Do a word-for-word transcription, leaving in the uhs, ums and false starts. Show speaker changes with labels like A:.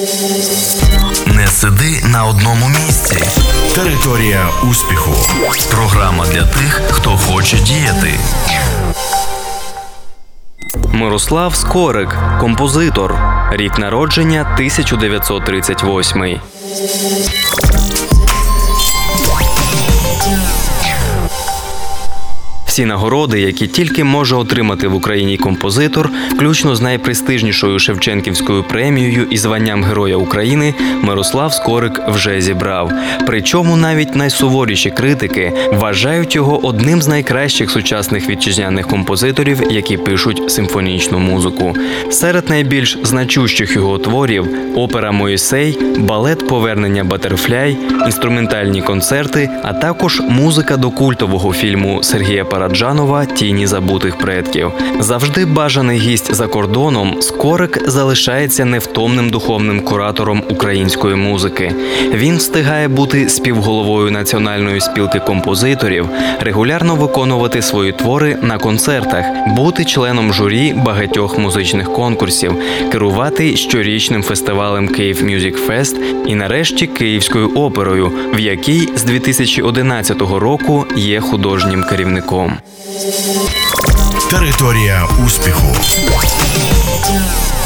A: Не сиди на одному місці. Територія успіху. Програма для тих, хто хоче діяти.
B: Мирослав Скорик, композитор. Рік народження тисяча дев'ятсот тридцять восьмий. Всі нагороди, які тільки може отримати в Україні композитор, включно з найпрестижнішою Шевченківською премією і званням Героя України, Мирослав Скорик вже зібрав. Причому навіть найсуворіші критики вважають його одним з найкращих сучасних вітчизняних композиторів, які пишуть симфонічну музику. Серед найбільш значущих його творів – опера «Моїсей», балет «Повернення Баттерфляй», інструментальні концерти, а також музика до культового фільму Сергія Параджанова «Тіні забутих предків». Завжди бажаний гість за кордоном, Скорик залишається невтомним духовним куратором української музики. Він встигає бути співголовою Національної спілки композиторів, регулярно виконувати свої твори на концертах, бути членом журі багатьох музичних конкурсів, керувати щорічним фестивалем «Київ Мюзик Фест» і нарешті Київською оперою, в якій з дві тисячі одинадцятого року є художнім керівником.
A: Територія успіху.